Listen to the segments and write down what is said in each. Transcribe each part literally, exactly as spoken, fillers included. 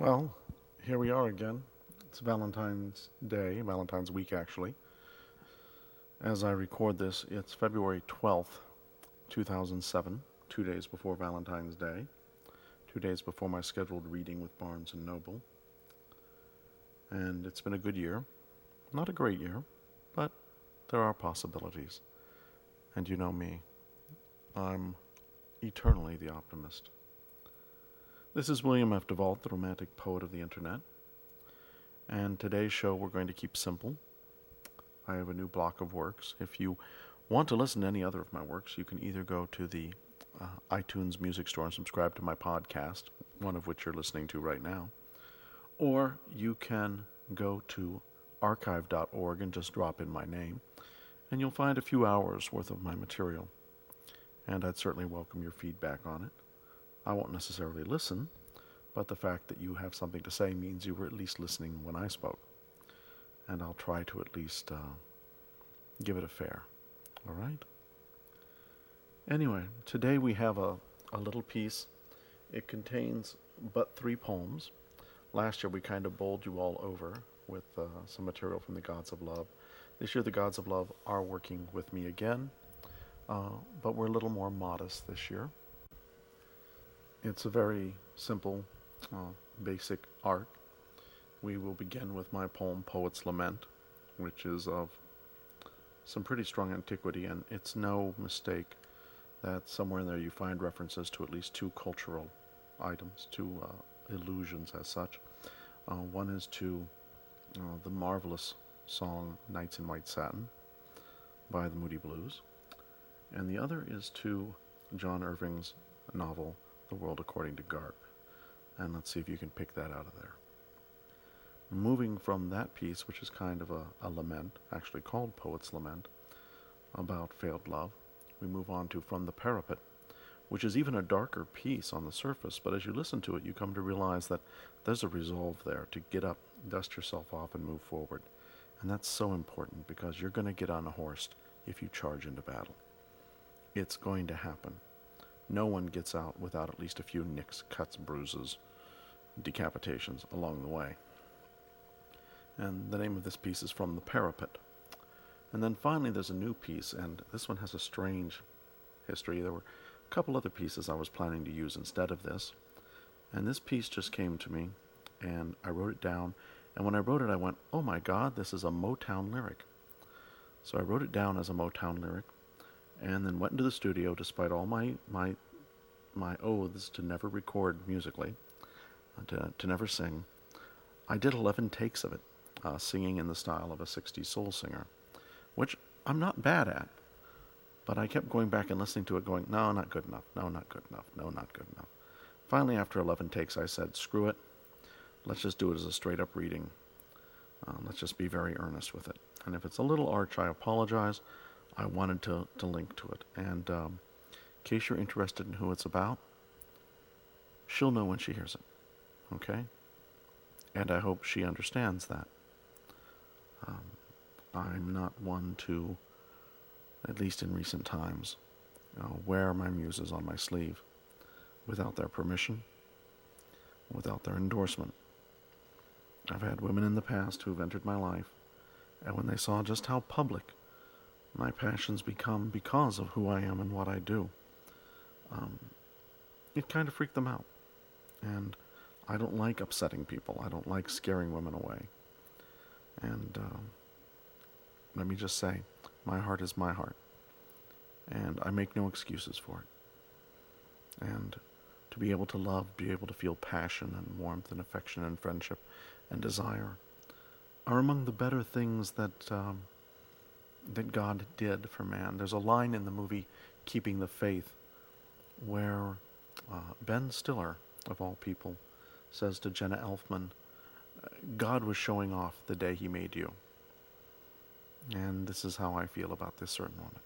Well, here we are again. It's Valentine's Day, Valentine's week actually. As I record this, it's February twelfth, two thousand seven, two days before Valentine's Day, two days before my scheduled reading with Barnes and Noble. And it's been a good year. Not a great year, but there are possibilities. And you know me, I'm eternally the optimist. This is William F. DeVault, the romantic poet of the internet. And today's show we're going to keep simple. I have a new block of works. If you want to listen to any other of my works, you can either go to the uh, iTunes Music Store and subscribe to my podcast, one of which you're listening to right now. Or you can go to archive dot org and just drop in my name, and you'll find a few hours worth of my material. And I'd certainly welcome your feedback on it. I won't necessarily listen, but the fact that you have something to say means you were at least listening when I spoke. And I'll try to at least uh, give it a fair. All right? Anyway, today we have a, a little piece. It contains but three poems. Last year we kind of bowled you all over with uh, some material from the Gods of Love. This year the Gods of Love are working with me again, uh, but we're a little more modest this year. It's a very simple, uh, basic arc. We will begin with my poem, Poet's Lament, which is of some pretty strong antiquity, and it's no mistake that somewhere in there you find references to at least two cultural items, two uh, illusions as such. Uh, one is to uh, the marvelous song Nights in White Satin by the Moody Blues, and the other is to John Irving's novel, The World According to Garp. And let's see if you can pick that out of there. Moving from that piece, which is kind of a, a lament, actually called Poet's Lament, about failed love, we move on to From the Parapet, which is even a darker piece on the surface, but as you listen to it, you come to realize that there's a resolve there to get up, dust yourself off, and move forward. And that's so important, because you're going to get unhorsed if you charge into battle. It's going to happen. No one gets out without at least a few nicks, cuts, bruises, decapitations along the way. And the name of this piece is From the Parapet. And then finally there's a new piece, and this one has a strange history. There were a couple other pieces I was planning to use instead of this. And this piece just came to me, and I wrote it down. And when I wrote it, I went, oh my God, this is a Motown lyric. So I wrote it down as a Motown lyric, and then went into the studio, despite all my my my oaths to never record musically, to to never sing. I did eleven takes of it, uh, singing in the style of a sixties soul singer, which I'm not bad at, but I kept going back and listening to it going, no, not good enough, no, not good enough, no, not good enough. Finally, after eleven takes, I said, screw it, let's just do it as a straight-up reading. Uh, let's just be very earnest with it. And if it's a little arch, I apologize. I wanted to, to link to it. And um, in case you're interested in who it's about, she'll know when she hears it. Okay? And I hope she understands that. Um, I'm not one to, at least in recent times, uh, wear my muses on my sleeve without their permission, without their endorsement. I've had women in the past who've entered my life, and when they saw just how public my passions become because of who I am and what I do, um, it kind of freaked them out. And I don't like upsetting people. I don't like scaring women away. And uh, let me just say, my heart is my heart. And I make no excuses for it. And to be able to love, be able to feel passion and warmth and affection and friendship and desire are among the better things that um, that God did for man. There's a line in the movie Keeping the Faith where uh, Ben Stiller, of all people, says to Jenna Elfman, God was showing off the day he made you. And this is how I feel about this certain woman.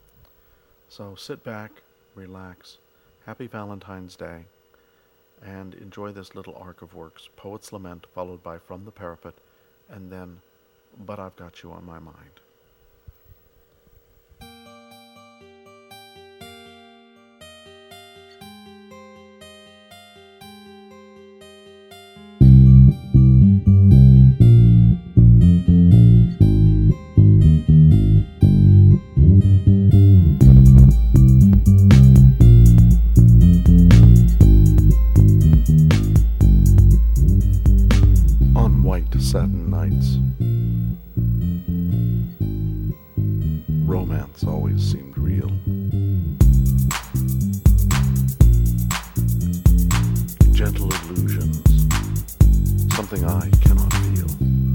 So sit back, relax, happy Valentine's Day, and enjoy this little arc of works, Poet's Lament, followed by From the Parapet, and then But I've Got You on My Mind. Romance always seemed real. Gentle illusions, something I cannot feel.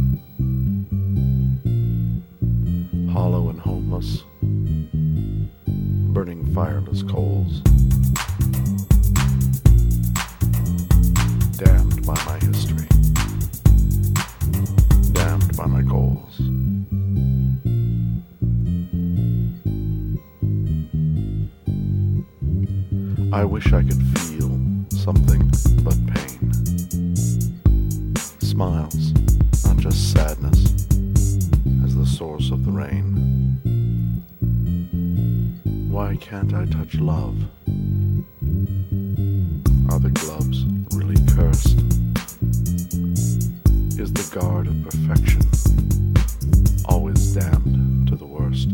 Hollow and homeless, burning fireless coals. Damned by my history, damned by my goals. I wish I could feel something but pain. Smiles, not just sadness, as the source of the rain. Why can't I touch love? Are the gloves really cursed? Is the guard of perfection always damned to the worst?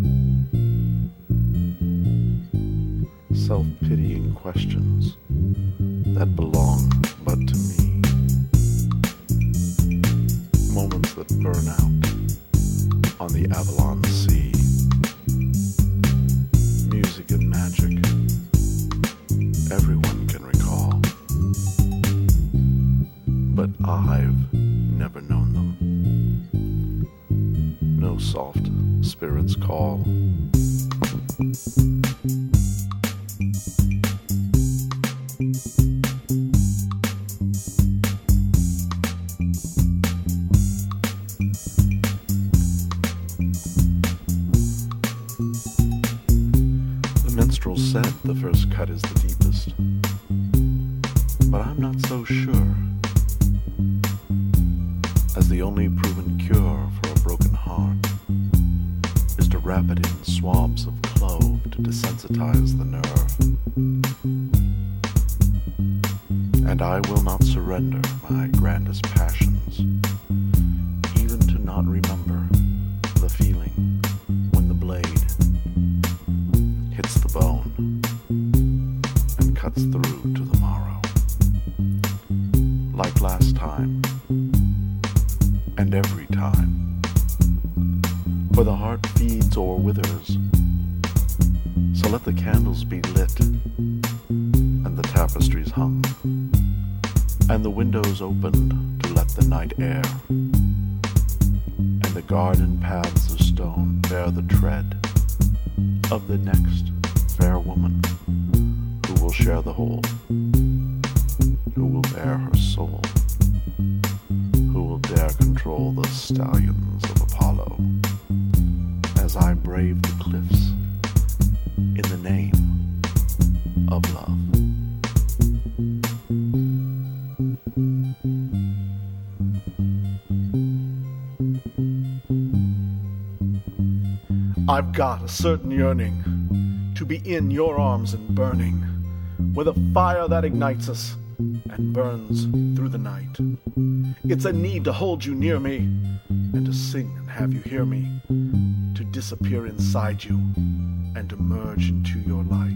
Self-pitying questions that belong but to me. Moments that burn out on the Avalon Sea. Music and magic everyone can recall, but I've never known them. No soft spirits call. Minstrel said the first cut is the deepest, but I'm not so sure, as the only proven cure for a broken heart is to wrap it in swabs of clove to desensitize the nerve. And I will not surrender my grandest passions, even to not remember the feeling when the blade hits the bone and cuts through to the marrow. Like last time, and every time, for the heart feeds or withers. So let the candles be lit, and the tapestries hung, and the windows opened to let the night air, and the garden paths of stone bear the tread of the next fair woman who will share the whole, who will bear her soul, who will dare control the stallions of Apollo, as I brave the cliffs in the name of love. I've got a certain yearning to be in your arms and burning with a fire that ignites us and burns through the night. It's a need to hold you near me and to sing and have you hear me, to disappear inside you and to merge into your light.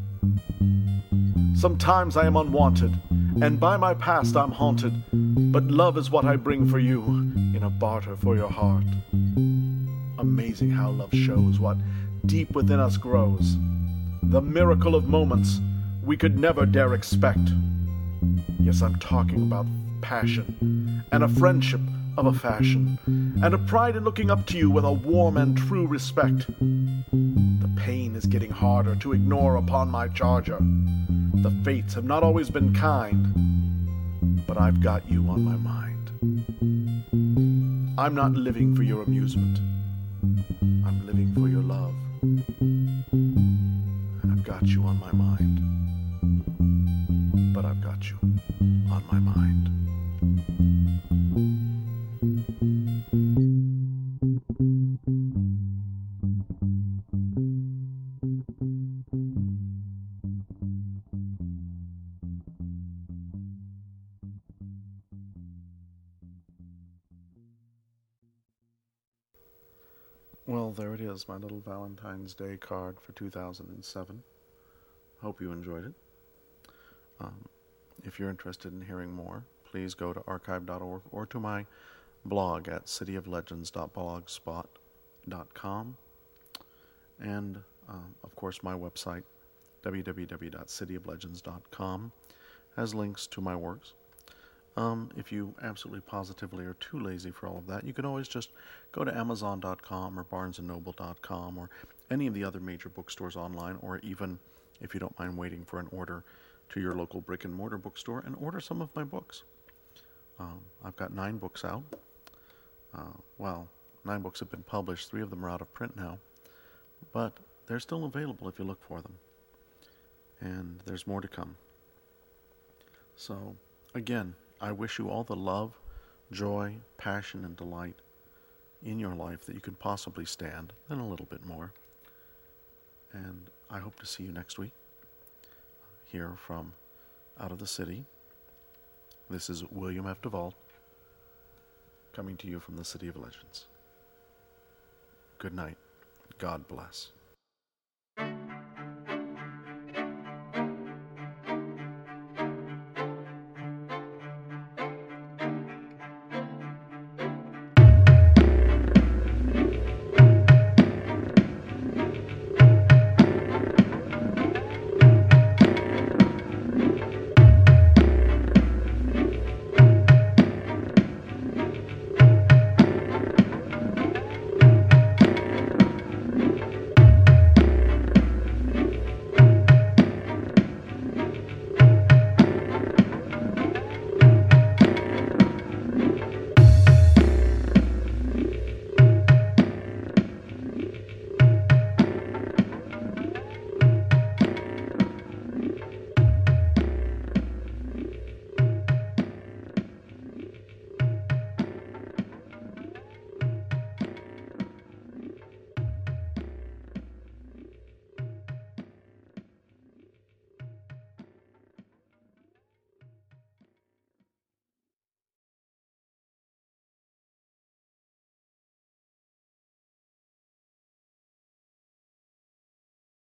Sometimes I am unwanted, and by my past I'm haunted, but love is what I bring for you in a barter for your heart. Amazing how love shows what deep within us grows, the miracle of moments we could never dare expect. Yes, I'm talking about passion, and a friendship of a fashion, and a pride in looking up to you with a warm and true respect. The pain is getting harder to ignore upon my charger. The fates have not always been kind, but I've got you on my mind. I'm not living for your amusement. I'm living for your love. And I've got you on my mind. But I've got you on my mind. Well, there it is, my little Valentine's Day card for two thousand seven. Hope you enjoyed it. Um, if you're interested in hearing more, please go to archive dot org or to my blog at city of legends dot blogspot dot com. And, um, of course, my website, w w w dot city of legends dot com, has links to my works. Um, if you absolutely positively are too lazy for all of that, you can always just go to amazon dot com or barnes and noble dot com or any of the other major bookstores online, or even, if you don't mind waiting for an order, to your local brick-and-mortar bookstore and order some of my books. Um, I've got nine books out. Uh, well, nine books have been published. Three of them are out of print now. But they're still available if you look for them. And there's more to come. So, again, I wish you all the love, joy, passion, and delight in your life that you can possibly stand, and a little bit more. And I hope to see you next week, here from Out of the City. This is William F. DeVault, coming to you from the City of Legends. Good night. God bless.